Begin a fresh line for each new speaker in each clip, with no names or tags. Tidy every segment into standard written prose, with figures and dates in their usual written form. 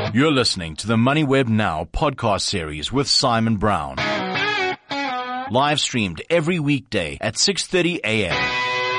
You're listening to the MoneyWeb Now podcast series with Simon Brown. Live streamed every weekday at 6:30 a.m.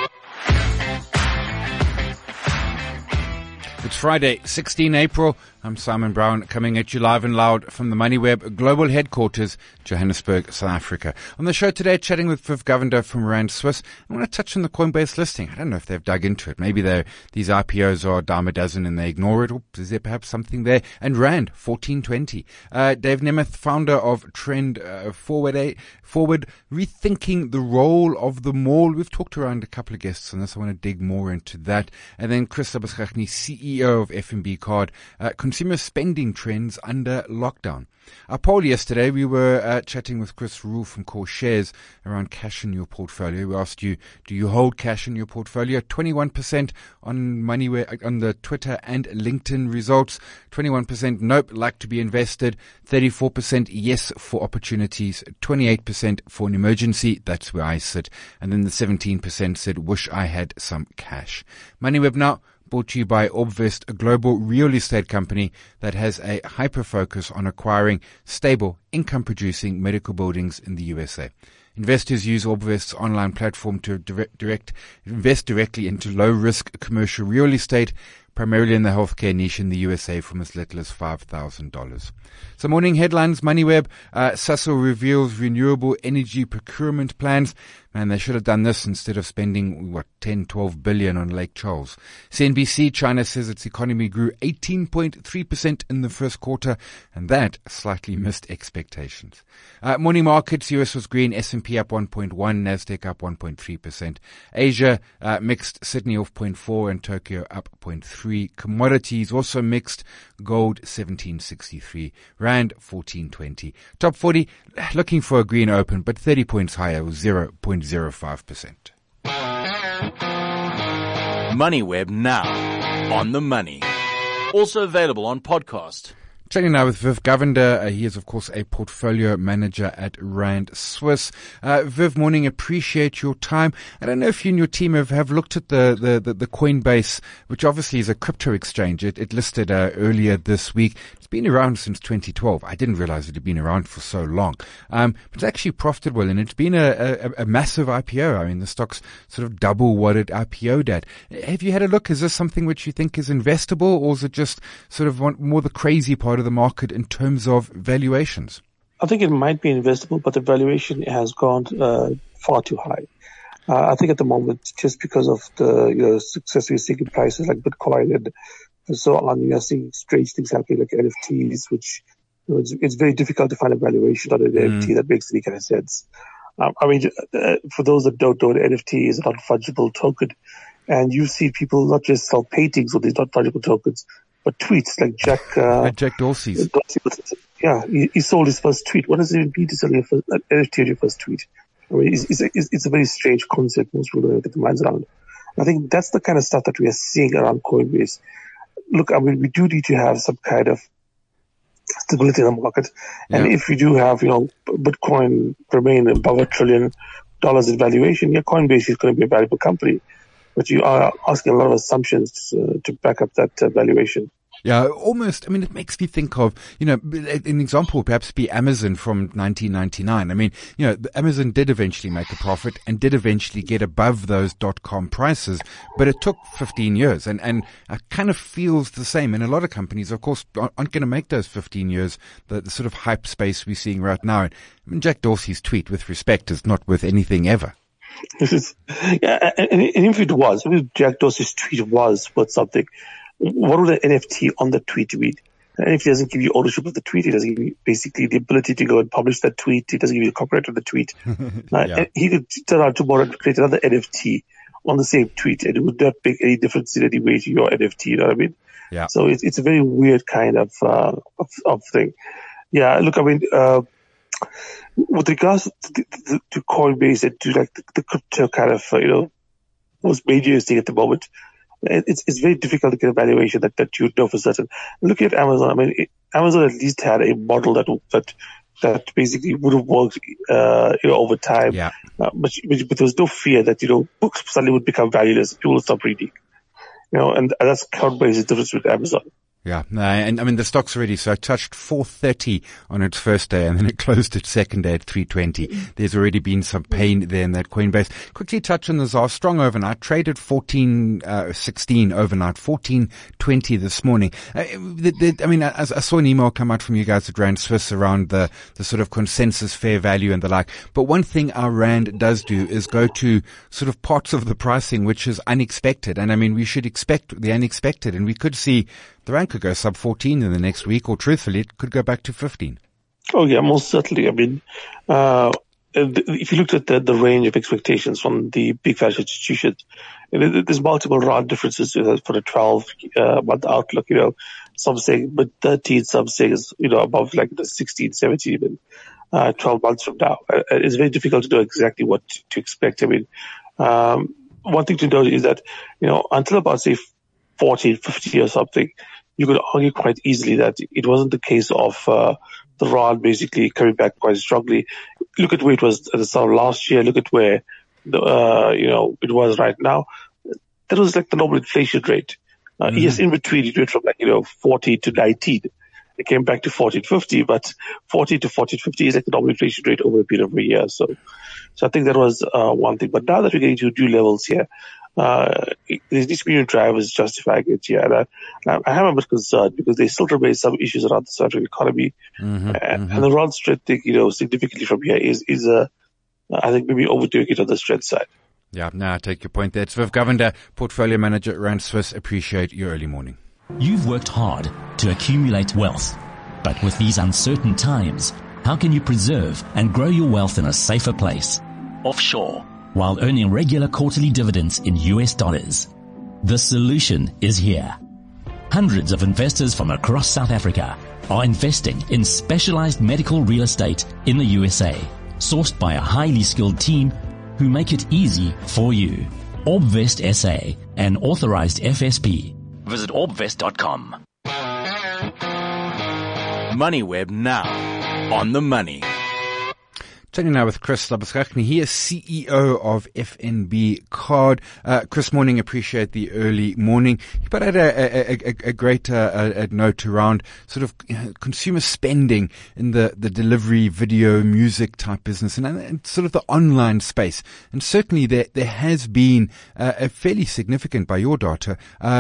It's Friday, 16 April. I'm Simon Brown, coming at you live and loud from the MoneyWeb Global Headquarters, Johannesburg, South Africa. On the show today, chatting with Viv Govender from Rand Swiss. I want to touch on the Coinbase listing. I don't know if they've dug into it. Maybe these IPOs are a dime a dozen and they ignore it. Or is there perhaps something there? And Rand, 1420. Dave Nemeth, founder of Trend Forward, rethinking the role of the mall. We've talked around a couple of guests on this. I want to dig more into that. And then Chris Labuschagne, CEO of FNB Card, consumer spending trends under lockdown. Our poll yesterday, we were chatting with Chris Rule from Core Shares around cash in your portfolio. We asked you, do you hold cash in your portfolio? 21% on MoneyWeb, on the Twitter and LinkedIn results. 21% nope, like to be invested. 34% yes for opportunities. 28% for an emergency. That's where I sit. And then the 17% said, wish I had some cash. MoneyWeb Now, brought to you by Orbvest, a global real estate company that has a hyper-focus on acquiring stable, income-producing medical buildings in the USA. Investors use Orbvest's online platform to invest directly into low-risk commercial real estate, primarily in the healthcare niche in the USA, from as little as $5,000. So morning headlines, MoneyWeb, Sasol reveals renewable energy procurement plans. Man, they should have done this instead of spending, 10-12 billion on Lake Charles. CNBC, China says its economy grew 18.3% in the first quarter, and that slightly missed expectations. Morning markets, US was green, S&P up 1.1, Nasdaq up 1.3%. Asia, mixed, Sydney off 0.4 and Tokyo up 0.3. Commodities also mixed, gold 1763, Rand 1420. Top 40, looking for a green open, but 30 points higher, was 0.05%.
MoneyWeb Now, on the money. Also available on podcast.
Chatting now with Viv Govender. He is, of course, a portfolio manager at Rand Swiss. Viv, morning. Appreciate your time. I don't know if you and your team have looked at the Coinbase, which obviously is a crypto exchange. It listed earlier this week. It's been around since 2012. I didn't realize it had been around for so long. But it's actually profitable, and it's been a massive IPO. I mean, the stock's sort of double what it IPO'd at. Have you had a look? Is this something which you think is investable, or is it just sort of more the crazy part of the market in terms of valuations?
I think it might be investable, but the valuation has gone far too high. I think at the moment, just because of the success we're seeing in prices like Bitcoin and so on, we are seeing strange things happening like NFTs, which it's very difficult to find a valuation on an NFT that makes any kind of sense. I mean, for those that don't know, an NFT is a non-fungible token, and you see people not just sell paintings with these non-fungible tokens, but tweets like
Jack Dorsey's.
Yeah, he sold his first tweet. What does it even mean to sell an NFT on your first tweet? I mean, it's a very strange concept. Most people don't get their minds around. I think that's the kind of stuff that we are seeing around Coinbase. Look, I mean, we do need to have some kind of stability in the market. And if we do have, Bitcoin remain above $1 trillion in valuation, Coinbase is going to be a valuable company. But you are asking a lot of assumptions to back up that valuation.
Yeah, almost. I mean, it makes me think of, an example would perhaps be Amazon from 1999. I mean, Amazon did eventually make a profit and did eventually get above those .com prices, but it took 15 years. And it kind of feels the same. And a lot of companies, of course, aren't going to make those 15 years, the sort of hype space we're seeing right now. I mean, Jack Dorsey's tweet, with respect, is not worth anything ever.
And if it was, if Jack Dorsey's tweet was worth something, what would an NFT on the tweet mean? An NFT doesn't give you ownership of the tweet. It doesn't give you basically the ability to go and publish that tweet. It doesn't give you the copyright of the tweet. He could turn out tomorrow and create another NFT on the same tweet, and it would not make any difference in any way to your NFT. You know what I mean?
Yeah.
So it's a very weird kind of thing. Yeah. Look, I mean, with regards to Coinbase and to like the crypto kind of, most major thing at the moment, it's very difficult to get a valuation that you know for certain. Looking at Amazon, I mean, Amazon at least had a model that basically would have worked, over time.
Yeah.
But there was no fear that, books suddenly would become valueless. People would stop reading. And that's Coinbase's difference with Amazon.
Yeah, no, and I mean the stock's already so it touched 430 on its first day, and then it closed its second day at 320. There's already been some pain there in that Coinbase. Quickly touch on the ZAR strong overnight, traded 14.16 overnight, 14.20 this morning. I mean, I saw an email come out from you guys at Rand Swiss around the sort of consensus fair value and the like. But one thing our Rand does do is go to sort of parts of the pricing which is unexpected, and I mean we should expect the unexpected, and we could see the Rand could go sub 14 in the next week, or truthfully, it could go back to 15.
Oh yeah, most certainly. I mean, if you looked at the range of expectations from the big financial institutions, there's multiple Rand differences for a 12-month outlook. Some saying mid-13, some saying above like the 16, 17, even 12 months from now. It's very difficult to know exactly what to expect. I mean, one thing to note is that until about say 14, 50 or something, you could argue quite easily that it wasn't the case of the Rand basically coming back quite strongly. Look at where it was at the start of last year. Look at where it was right now. That was like the normal inflation rate. Yes, in between it went from 14 to 19. It came back to 14.50, but 14 to 14.50 is like the normal inflation rate over a period of a year. So I think that was one thing. But now that we're getting to new levels here, there needs to be new drivers justifying it here. And I am a bit concerned because there still remain some issues around the South African economy. And the Rand strengthening, significantly from here is I think maybe overdoing it on the strength side.
Yeah, I take your point there. It's Viv Govender, Portfolio Manager at Rand Swiss. Appreciate your early morning.
You've worked hard to accumulate wealth, but with these uncertain times, how can you preserve and grow your wealth in a safer place? Offshore, while earning regular quarterly dividends in US dollars. The solution is here. Hundreds of investors from across South Africa are investing in specialized medical real estate in the USA, sourced by a highly skilled team who make it easy for you. Orbvest SA, an authorized FSP. Visit orbvest.com.
MoneyWeb now on the money.
Chatting now with Chris Labuschagne. He is CEO of FNB Card. Chris, morning. Appreciate the early morning. You put out a great note around sort of consumer spending in the delivery, video, music type business and sort of the online space. And certainly there has been a fairly significant, by your data,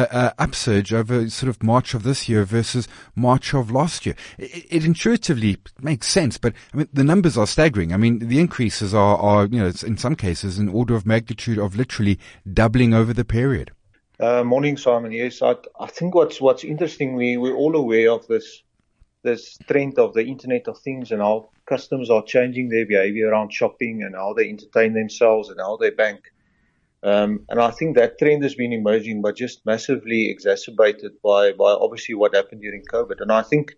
upsurge over sort of March of this year versus March of last year. It intuitively makes sense, but I mean the numbers are staggering. I mean, the increases are in some cases an order of magnitude of literally doubling over the period.
Morning, Simon. Yes, I think what's interesting, we're all aware of this trend of the Internet of Things and how customers are changing their behavior around shopping and how they entertain themselves and how they bank. And I think that trend has been emerging, but just massively exacerbated by obviously what happened during COVID. And I think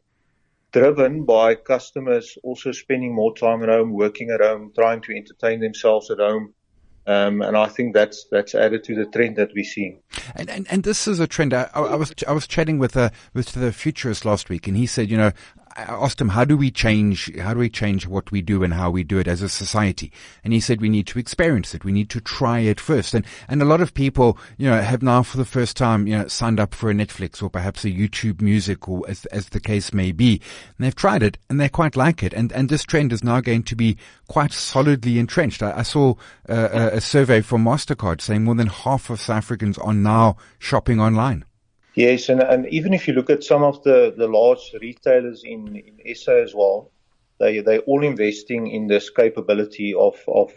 driven by customers also spending more time at home, working at home, trying to entertain themselves at home. And I think that's added to the trend that we're seeing.
And this is a trend. I was chatting with the futurist last week, and he said, I asked him, how do we change what we do and how we do it as a society? And he said, we need to experience it. We need to try it first. And a lot of people, have now for the first time, signed up for a Netflix or perhaps a YouTube Music or as the case may be. And they've tried it and they quite like it. And this trend is now going to be quite solidly entrenched. I saw a survey from MasterCard saying more than half of South Africans are now shopping online.
Yes, and even if you look at some of the large retailers in SA as well, they're all investing in this capability of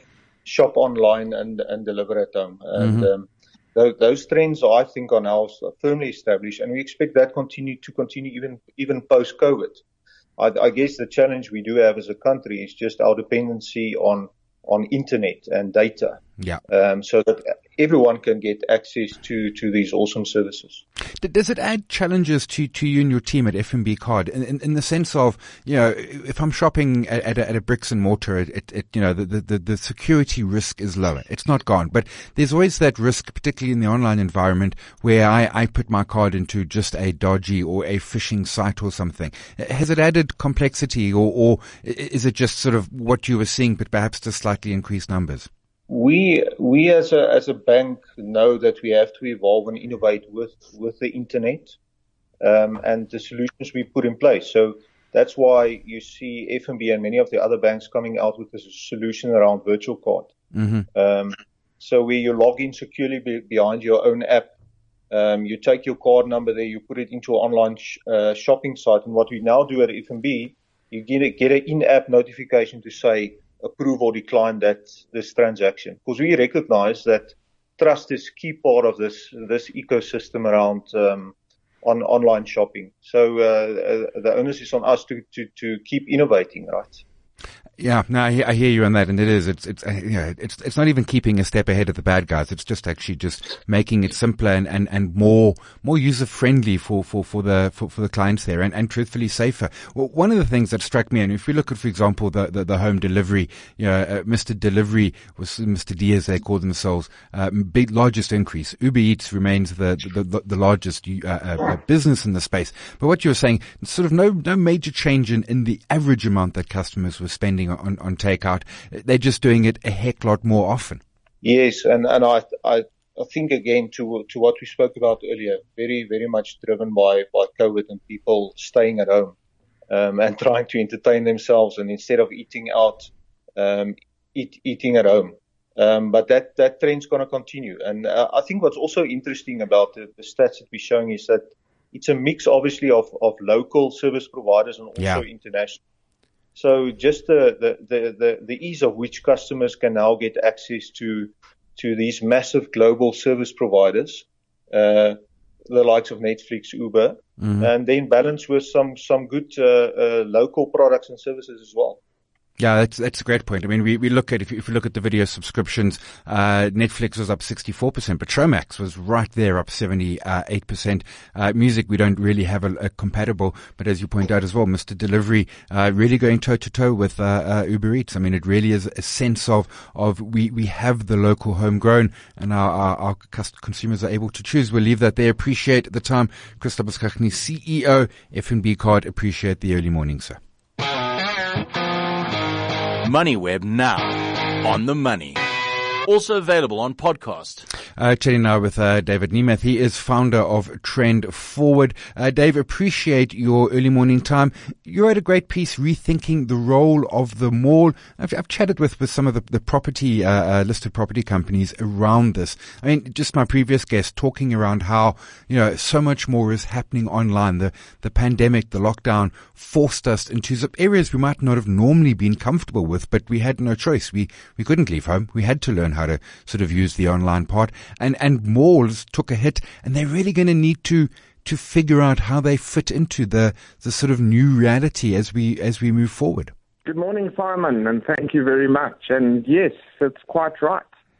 shop online and deliver at home. And those trends, I think, are now firmly established, and we expect that to continue even post-COVID. I guess the challenge we do have as a country is just our dependency on internet and data.
Yeah.
So that everyone can get access to these awesome services.
Does it add challenges to you and your team at FNB Card in the sense of, if I'm shopping at a bricks and mortar, the security risk is lower. It's not gone, but there's always that risk, particularly in the online environment, where I put my card into just a dodgy or a phishing site or something. Has it added complexity or is it just sort of what you were seeing, but perhaps just slightly increased numbers?
We as a bank know that we have to evolve and innovate with the internet. and the solutions we put in place. So that's why you see FNB and many of the other banks coming out with a solution around virtual card. So where you log in securely behind your own app, you take your card number there, you put it into an online shopping site, and what we now do at FNB, you get an in-app notification to say approve or decline this transaction, because we recognize that trust is key part of this ecosystem around on online shopping. So the onus is on us to keep innovating, right?
Yeah, no, I hear you on that, and it's not even keeping a step ahead of the bad guys. It's just actually just making it simpler and more user friendly for the clients there, and truthfully safer. Well, one of the things that struck me, and if we look at, for example, the home delivery, Mr. Delivery was Mr. D as they call themselves, largest increase. Uber Eats remains the largest business in the space. But what you were saying, sort of no major change in the average amount that customers were spending on takeout. They're just doing it a heck lot more often.
Yes, and I think again to what we spoke about earlier, very, very much driven by COVID and people staying at home and trying to entertain themselves, and instead of eating out, eating at home. But that trend's going to continue. And I think what's also interesting about the stats that we're showing is that it's a mix, obviously, of local service providers and also international. So just the ease of which customers can now get access to these massive global service providers, the likes of Netflix, Uber, and then balance with some good local products and services as well.
Yeah, that's a great point. I mean, we look at, if you look at the video subscriptions, Netflix was up 64%, but Showmax was right there, up 78%. Music, we don't really have a compatible, but as you point out as well, Mr. Delivery, really going toe to toe with, Uber Eats. I mean, it really is a sense of we have the local homegrown, and our consumers are able to choose. We'll leave that there. Appreciate the time. Chris Labuschagne, CEO, FNB Card. Appreciate the early morning, sir.
MoneyWeb now on the money. Also available on podcast.
Chatting now with David Nemeth. He is founder of Trend Forward. Dave, appreciate your early morning time. You're at a great piece rethinking the role of the mall. I've chatted with some of the property listed property companies around this. I mean, just my previous guest talking around how so much more is happening online. The pandemic, the lockdown forced us into some areas we might not have normally been comfortable with, but we had no choice. We couldn't leave home. We had to learn how to sort of use the online part, and malls took a hit, and they're really going to need to figure out how they fit into the sort of new reality as we move forward.
Good morning, Simon, and thank you very much. And yes, it's quite right.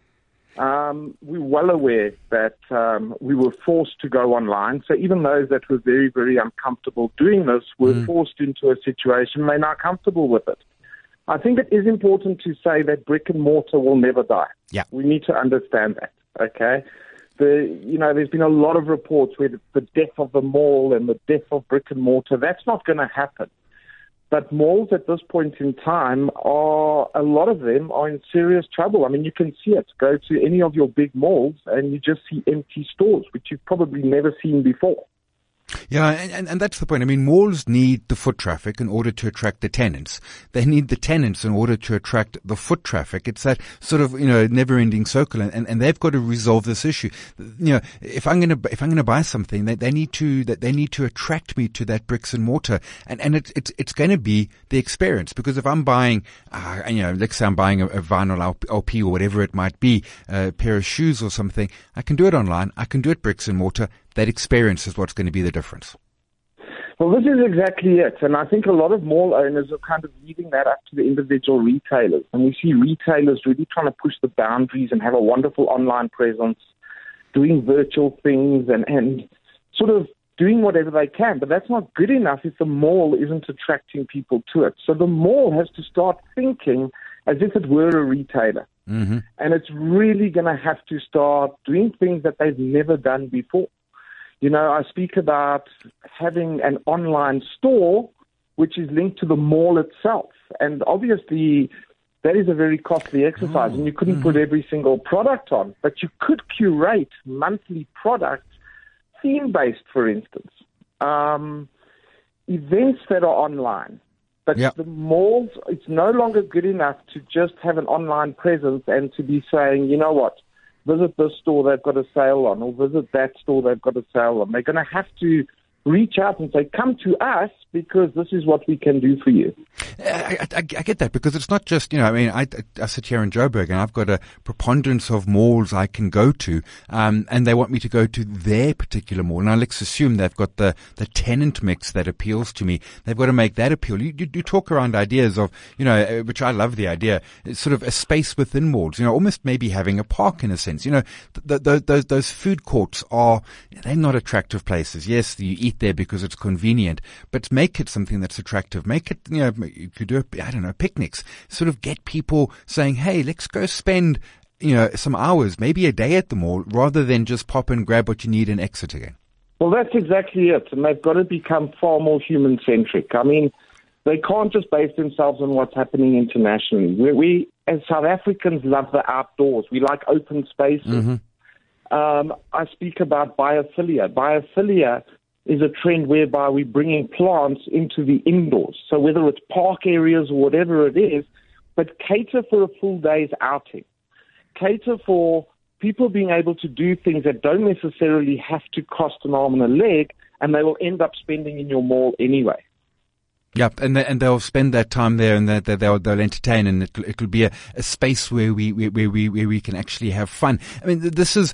We're well aware that we were forced to go online. So even those that were very, very uncomfortable doing this were forced into a situation they're not comfortable with it. I think it is important to say that brick and mortar will never die.
Yeah.
We need to understand that, okay? There's been a lot of reports where the death of the mall and the death of brick and mortar, that's not going to happen. But malls at this point in time a lot of them are in serious trouble. I mean, you can see it. Go to any of your big malls and you just see empty stores, which you've probably never seen before.
Yeah, and that's the point. I mean, malls need the foot traffic in order to attract the tenants. They need the tenants in order to attract the foot traffic. It's that sort of, never-ending circle, and they've got to resolve this issue. If I'm going to buy something, they need to attract me to that bricks and mortar, and it's going to be the experience. Because if I'm buying, let's say I'm buying a vinyl LP or whatever it might be, a pair of shoes or something, I can do it online. I can do it bricks and mortar. That experience is what's going to be the difference.
Well, this is exactly it. And I think a lot of mall owners are kind of leaving that up to the individual retailers. And we see retailers really trying to push the boundaries and have a wonderful online presence, doing virtual things and sort of doing whatever they can. But that's not good enough if the mall isn't attracting people to it. So the mall has to start thinking as if it were a retailer. Mm-hmm. And it's really going to have to start doing things that they've never done before. I speak about having an online store which is linked to the mall itself. And obviously, that is a very costly exercise, and you couldn't put every single product on. But you could curate monthly products, theme-based, for instance. events that are online. But the malls, it's no longer good enough to just have an online presence and to be saying, you know what, visit this store, they've got a sale on, or visit that store, they've got a sale on. They're going to have to reach out and say, come to us because this is what we can do for you.
I get that, because it's not just, I sit here in Joburg and I've got a preponderance of malls I can go to, and they want me to go to their particular mall. Now let's assume they've got the tenant mix that appeals to me. They've got to make that appeal. You talk around ideas of, which I love the idea, it's sort of a space within malls, almost maybe having a park in a sense. Those food courts they're not attractive places. Yes, you eat there because it's convenient, but make it something that's attractive. Make it, you could do, picnics. Sort of get people saying, hey, let's go spend, some hours, maybe a day at the mall, rather than just pop and grab what you need and exit again.
Well, that's exactly it. And they've got to become far more human-centric. I mean, they can't just base themselves on what's happening internationally. We as South Africans, love the outdoors. We like open spaces. Mm-hmm. I speak about biophilia. Biophilia is a trend whereby we're bringing plants into the indoors. So whether it's park areas or whatever it is, but cater for a full day's outing. Cater for people being able to do things that don't necessarily have to cost an arm and a leg, and they will end up spending in your mall anyway.
Yeah, and they'll spend that time there, and they'll entertain, and it'll be a space where we can actually have fun. I mean,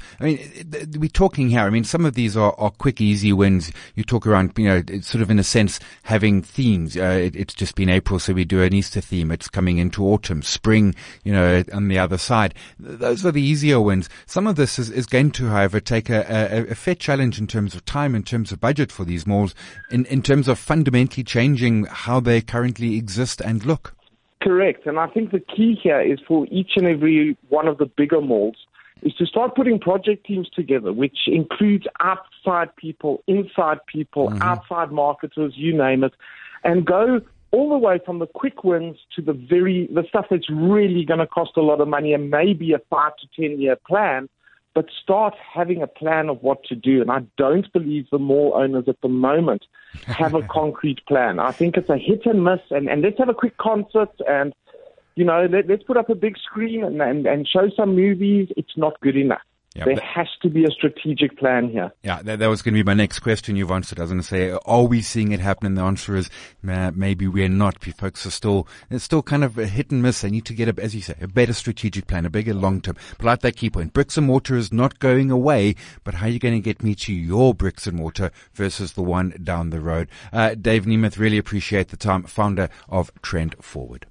we're talking here. I mean, some of these are quick, easy wins. You talk around, it's sort of in a sense having themes. It's just been April, so we do an Easter theme. It's coming into autumn, spring, on the other side. Those are the easier wins. Some of this is going to, however, take a fair challenge in terms of time, in terms of budget for these malls, in terms of fundamentally changing how they currently exist and look.
Correct. And I think the key here is for each and every one of the bigger malls is to start putting project teams together, which includes outside people, inside people, mm-hmm. outside marketers, you name it, and go all the way from the quick wins to the stuff that's really going to cost a lot of money and maybe a 5 to 10 year plan, but start having a plan of what to do. And I don't believe the mall owners at the moment have a concrete plan. I think it's a hit and miss, and let's have a quick concert and, let's put up a big screen and show some movies. It's not good enough. Yeah, there has to be a strategic plan here. Yeah,
that was going to be my next question. You've answered. I was going to say, are we seeing it happen? And the answer is, maybe we're not. Folks are it's still kind of a hit and miss. They need to get, as you say, a better strategic plan, a bigger long term. But like that key point, bricks and mortar is not going away, but how are you going to get me to your bricks and mortar versus the one down the road? Dave Nemeth, really appreciate the time, founder of Trend Forward.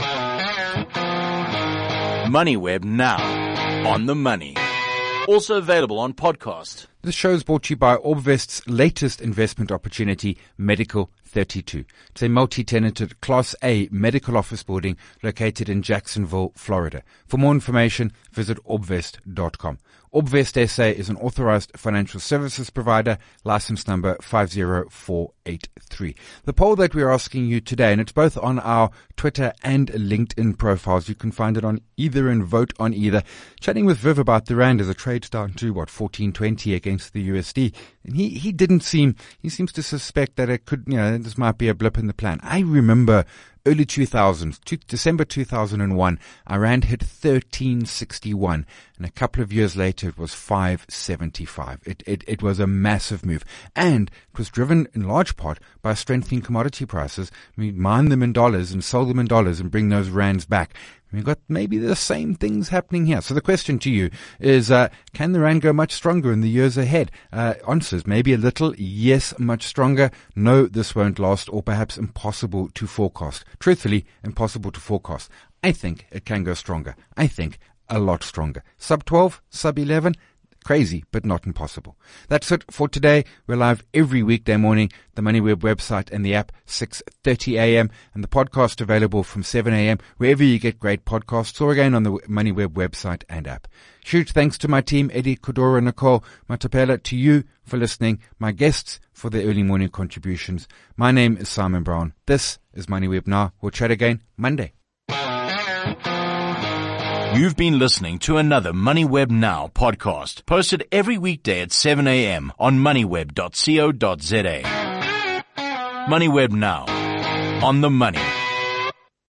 MoneyWeb now on the money. Also available on podcast.
This show is brought to you by Orbvest's latest investment opportunity, Medical 32. It's a multi-tenanted Class A medical office building located in Jacksonville, Florida. For more information, visit orbvest.com. Orbvest SA is an authorized financial services provider, license number 50483. The poll that we're asking you today, and it's both on our Twitter and LinkedIn profiles. You can find it on either and vote on either. Chatting with Viv about the rand as it trades down to 14.20 against the USD. And he seems to suspect that it could, this might be a blip in the plan. I remember early 2000s, December 2001, our rand hit 13.61, and a couple of years later it was 5.75. It was a massive move, and it was driven in large part by strengthening commodity prices. We mine them in dollars and sell them in dollars and bring those rands back. We've got maybe the same things happening here. So the question to you is, can the rand go much stronger in the years ahead? Answers, maybe a little. Yes, much stronger. No, this won't last, or perhaps impossible to forecast. Truthfully, impossible to forecast. I think it can go stronger. I think a lot stronger. Sub 12, sub 11. Crazy, but not impossible. That's it for today. We're live every weekday morning, the MoneyWeb website and the app, 6:30 a.m. and the podcast available from 7 a.m. wherever you get great podcasts, or again on the MoneyWeb website and app. Huge thanks to my team, Eddie, Kodora, Nicole, Matapela, to you for listening, my guests for their early morning contributions. My name is Simon Brown. This is MoneyWeb Now. We'll chat again Monday.
You've been listening to another MoneyWeb Now podcast, posted every weekday at 7 a.m. on moneyweb.co.za. MoneyWeb Now, on the money.